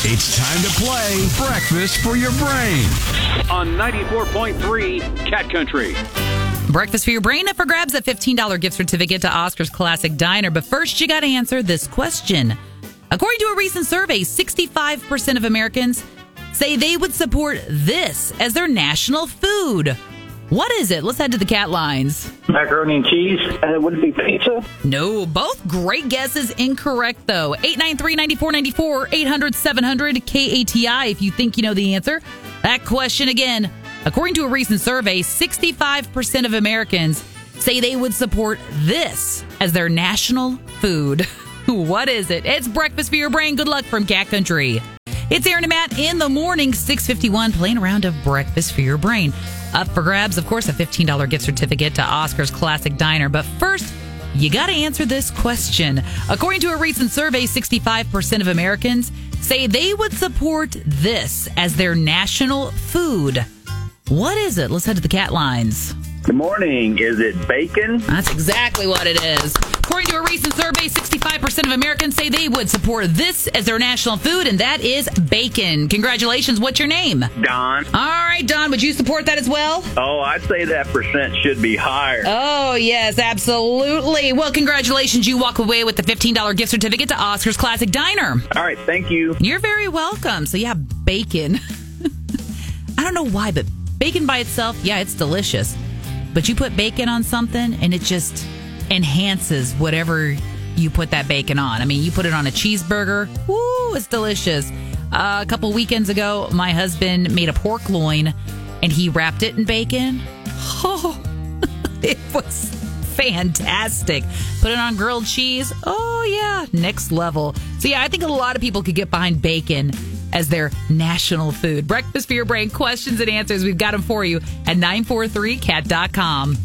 It's time to play Breakfast for Your Brain on 94.3 Cat Country. Breakfast for Your Brain up for grabs, that $15 gift certificate to Oscar's Classic Diner. But first, you got to answer this question. According to a recent survey, 65% of Americans say they would support this as their national food. What is it? Let's head to the cat lines. Macaroni and cheese. Would it be pizza? No, both great guesses. Incorrect, though. 893-9494, 800-700-KATI if you think you know the answer. That question again. According to a recent survey, 65% of Americans say they would support this as their national food. What is it? It's Breakfast for Your Brain. Good luck from Cat Country. It's Aaron and Matt in the morning, 6:51, playing a round of Breakfast for Your Brain. Up for grabs, of course, a $15 gift certificate to Oscar's Classic Diner. But first, you got to answer this question. According to a recent survey, 65% of Americans say they would support this as their national food. What is it? Let's head to the cat lines. Good morning. Is it bacon? That's exactly what it is. According to a recent survey, 65% of Americans say they would support this as their national food, and that is bacon. Congratulations. What's your name? Don. All right, Don, would you support that as well? Oh, I'd say that percent should be higher. Oh, yes, absolutely. Well, congratulations. You walk away with the $15 gift certificate to Oscar's Classic Diner. All right, thank you. You're very welcome. So, yeah, bacon. I don't know why, but bacon by itself, yeah, it's delicious. But you put bacon on something, and it just enhances whatever you put that bacon on. I mean, you put it on a cheeseburger. Woo, it's delicious. A couple weekends ago, my husband made a pork loin, and he wrapped it in bacon. Oh, it was fantastic. Put it on grilled cheese. Oh, yeah, next level. So, yeah, I think a lot of people could get behind bacon as their national food. Breakfast for Your Brain, questions and answers. We've got them for you at 943cat.com.